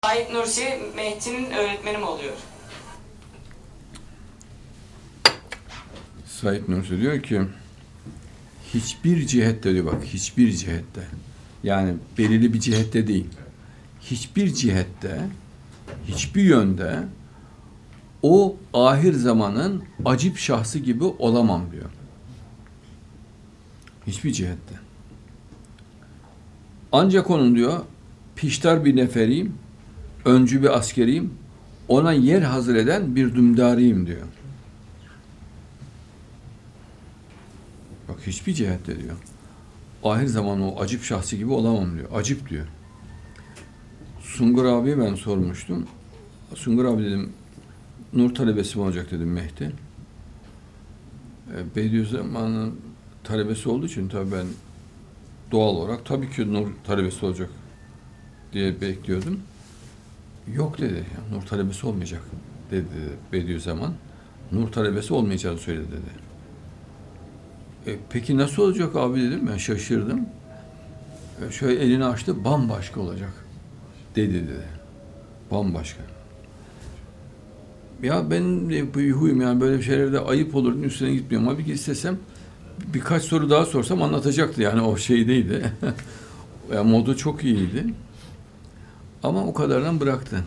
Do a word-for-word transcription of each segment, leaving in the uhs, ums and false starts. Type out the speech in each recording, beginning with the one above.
Said Nursi Mehdi'nin öğretmeni mi oluyor? Said Nursi diyor ki hiçbir cihette diyor bak hiçbir cihette yani belirli bir cihette değil hiçbir cihette hiçbir yönde o ahir zamanın acip şahsı gibi olamam diyor. Hiçbir cihette. Ancak onun diyor piştar bir neferiyim, öncü bir askeriyim, ona yer hazır eden bir dümdarıyım diyor. Bak hiçbir cihette diyor. Ahir zaman o acip şahsı gibi olamam diyor. Acip diyor. Sungur abiye ben sormuştum. Sungur abi dedim, nur talebesi mi olacak dedim Mehdi. E, Bediüzzaman'ın talebesi olduğu için tabii ben doğal olarak tabii ki nur talebesi olacak diye bekliyordum. Yok dedi. Yani, nur talebesi olmayacak dedi Bediüzzaman. Nur talebesi olmayacağını söyledi dedi. E, peki nasıl olacak abi dedim. Ben şaşırdım. E, şöyle elini açtı. Bambaşka olacak dedi dedi. Bambaşka. Ya benim de bir huyum yani böyle şeylerde ayıp olur üstüne gitmiyorum. Abi ki istesem birkaç soru daha sorsam anlatacaktı yani o şeydeydi. Yani modu çok iyiydi. Ama o kadardan bıraktı.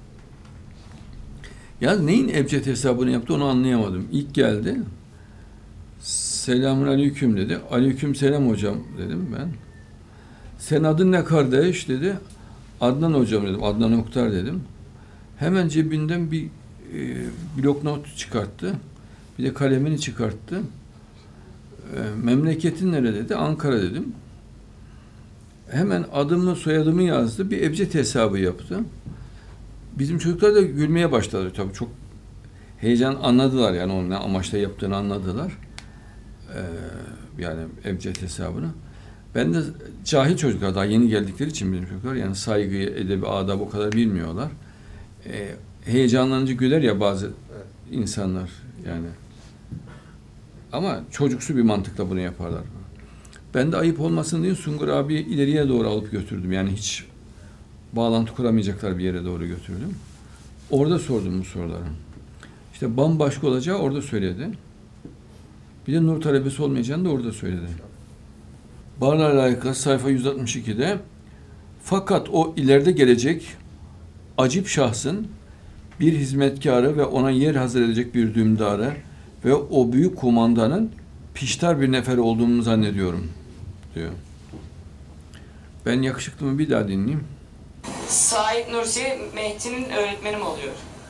Ya neyin ebced hesabını yaptı onu anlayamadım. İlk geldi. Selamun aleyküm dedi. Aleyküm selam hocam dedim ben. Sen adın ne kardeş dedi. Adnan hocam dedim. Adnan Oktar dedim. Hemen cebinden bir e, bloknot çıkarttı. Bir de kalemini çıkarttı. E, memleketin nere dedi. Ankara dedim. Hemen adımı soyadımı yazdı. Bir ebced hesabı yaptı. Bizim çocuklar da gülmeye başladı. Tabii çok heyecan anladılar yani onun ne amaçla yaptığını anladılar. Ee, yani ebced hesabını. Ben de cahil çocuklar daha yeni geldikleri için bizim çocuklar yani saygıyı, edebi, adabı o kadar bilmiyorlar. Ee, heyecanlanınca güler ya bazı insanlar yani. Ama çocuksu bir mantıkla bunu yaparlar. Ben de ayıp olmasın diye Sungur abi ileriye doğru alıp götürdüm. Yani hiç bağlantı kuramayacaklar bir yere doğru götürdüm. Orada sordum bu soruları. İşte bambaşka olacağı orada söyledi. Bir de nur talebesi olmayacağını da orada söyledi. Barla alakalı sayfa yüz altmış iki'de fakat o ileride gelecek acip şahsın bir hizmetkarı ve ona yer hazır edecek bir dümdarı ve o büyük kumandanın piştar bir nefer olduğumu zannediyorum diyor. Ben yakışıklımı bir daha dinleyeyim. Said Nursi Mehdi'nin öğretmeni mi oluyor?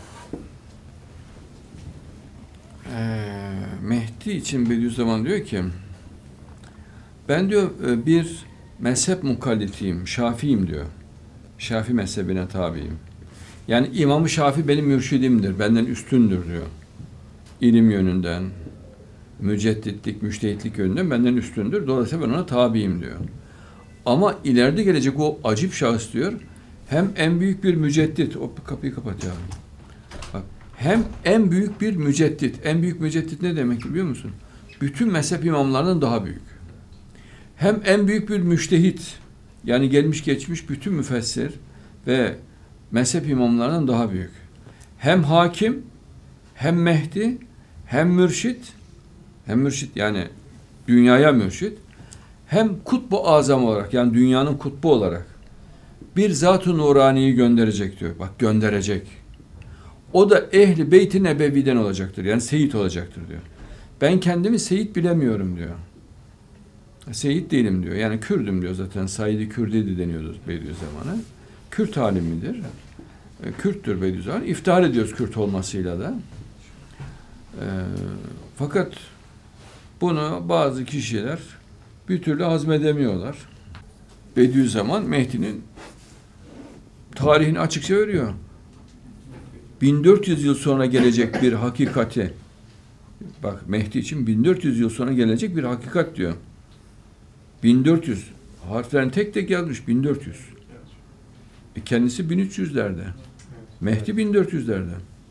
Ee, Mehdi için Bediüzzaman diyor ki ben diyor bir mezhep mukallitiyim, Şafi'yim diyor. Şafi mezhebine tabiyim. Yani İmam-ı Şafi benim mürşidimdir, benden üstündür diyor. İlim yönünden, mücedditlik, müştehitlik yönünden benden üstündür. Dolayısıyla ben ona tabiyim diyor. Ama ileride gelecek o acip şahıs diyor, hem en büyük bir müceddit, o kapıyı kapat ya. Bak, hem en büyük bir müceddit. En büyük müceddit ne demek biliyor musun? Bütün mezhep imamlarından daha büyük. Hem en büyük bir müştehit. Yani gelmiş geçmiş bütün müfessir ve mezhep imamlarından daha büyük. Hem hakim, hem Mehdi, hem mürşit, hem mürşit yani dünyaya mürşit, hem kutbu azam olarak yani dünyanın kutbu olarak bir zat-ı nuraniyi gönderecek diyor. Bak gönderecek. O da ehli beyt-i nebeviden olacaktır. Yani seyit olacaktır diyor. Ben kendimi seyit bilemiyorum diyor. Seyit değilim diyor. Yani Kürdüm diyor zaten. Said-i Kürdedi deniyordu Bediüzzaman'a. Kürt halimidir. Kürttür Bediüzzaman. İftihar ediyoruz Kürt olmasıyla da. E, fakat bunu bazı kişiler bir türlü hazmedemiyorlar. Bediüzzaman Mehdi'nin tarihini açıkça veriyor. bin dört yüz yıl sonra gelecek bir hakikati, bak Mehdi için bin dört yüz yıl sonra gelecek bir hakikat diyor. bin dört yüz harflerin tek tek yazmış bin dört yüz. E kendisi bin üç yüzlerde. Mehdi bin dört yüzlerde.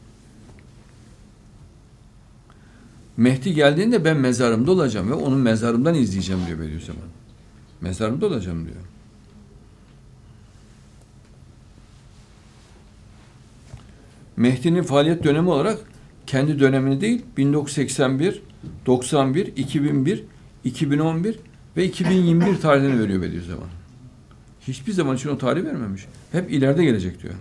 Mehdi geldiğinde ben mezarımda olacağım ve onun mezarımdan izleyeceğim diyor Bediüzzaman. Mezarımda olacağım diyor. Mehdi'nin faaliyet dönemi olarak kendi dönemini değil, bin dokuz yüz seksen bir, doksan bir, iki bin bir, iki bin on bir ve iki bin yirmi bir tarihlerini veriyor Bediüzzaman. Hiçbir zaman için o tarih vermemiş. Hep ileride gelecek diyor.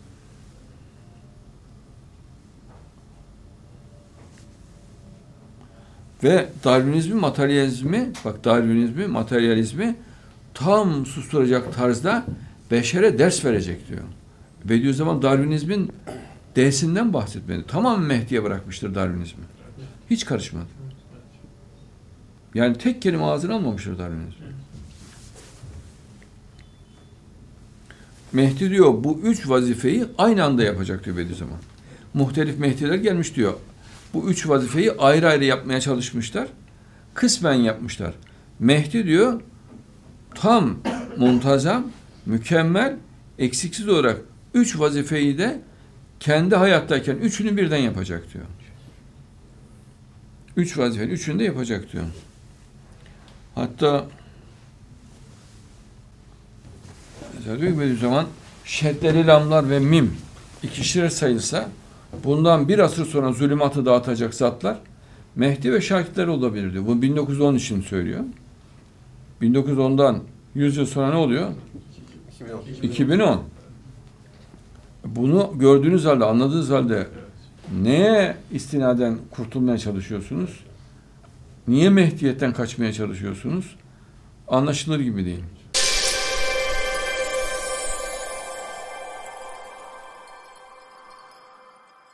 Ve Darwinizmi, materyalizmi, bak Darwinizmi, materyalizmi tam susturacak tarzda beşere ders verecek diyor. Bediüzzaman Darwinizmin D'sinden bahsetmedi. Tamamen Mehdi'ye bırakmıştır Darwinizmi. Hiç karışmadı. Yani tek kelime ağzına almamıştır Darwinizmi. Mehdi diyor bu üç vazifeyi aynı anda yapacak diyor Bediüzzaman. Muhtelif Mehdiler gelmiş diyor. Bu üç vazifeyi ayrı ayrı yapmaya çalışmışlar. Kısmen yapmışlar. Mehdi diyor tam, muntazam, mükemmel, eksiksiz olarak üç vazifeyi de kendi hayattayken üçünü birden yapacak diyor. Üç vazifeyi üçünü de yapacak diyor. Hatta mesela diyor ki Bediüzzaman şeddeli lamlar ve mim ikişer sayılsa bundan bir asır sonra zulümatı dağıtacak zatlar Mehdi ve şakirtler olabilir diyor. Bu bin dokuz yüz on için söylüyor. bin dokuz yüz ondan yüz yıl sonra ne oluyor? iki bin on. Bunu gördüğünüz halde, anladığınız halde neye istinaden kurtulmaya çalışıyorsunuz? Niye Mehdiyetten kaçmaya çalışıyorsunuz? Anlaşılır gibi değil.